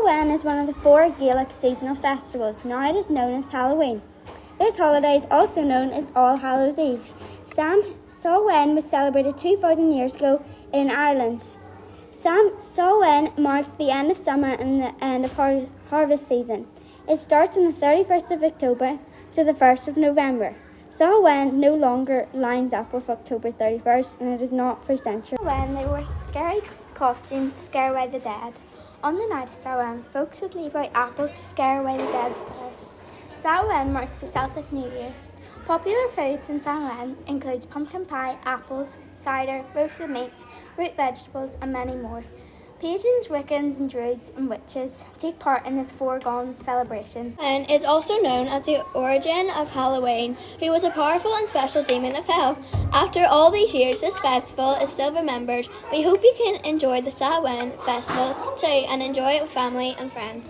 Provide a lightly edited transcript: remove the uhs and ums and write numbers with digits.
Samhain is one of the 4 Gaelic seasonal festivals. Now it is known as Halloween. This holiday is also known as All Hallows Eve. Samhain was celebrated 2,000 years ago in Ireland. Samhain marked the end of summer and the end of harvest season. It starts on the 31st of October to the 1st of November. Samhain no longer lines up with October 31st, and it is not for centuries. Samhain, they wore scary costumes to scare away the dead. On the night of Samhain, folks would leave out apples to scare away the dead spirits. Samhain marks the Celtic New Year. Popular foods in Samhain includes pumpkin pie, apples, cider, roasted meats, root vegetables, and many more. Pagans, Wiccans, and Druids and witches take part in this foregone celebration. And it's also known as the origin of Halloween, who was a powerful and special demon of hell. After all these years, this festival is still remembered. We hope you can enjoy the Samhain festival too and enjoy it with family and friends.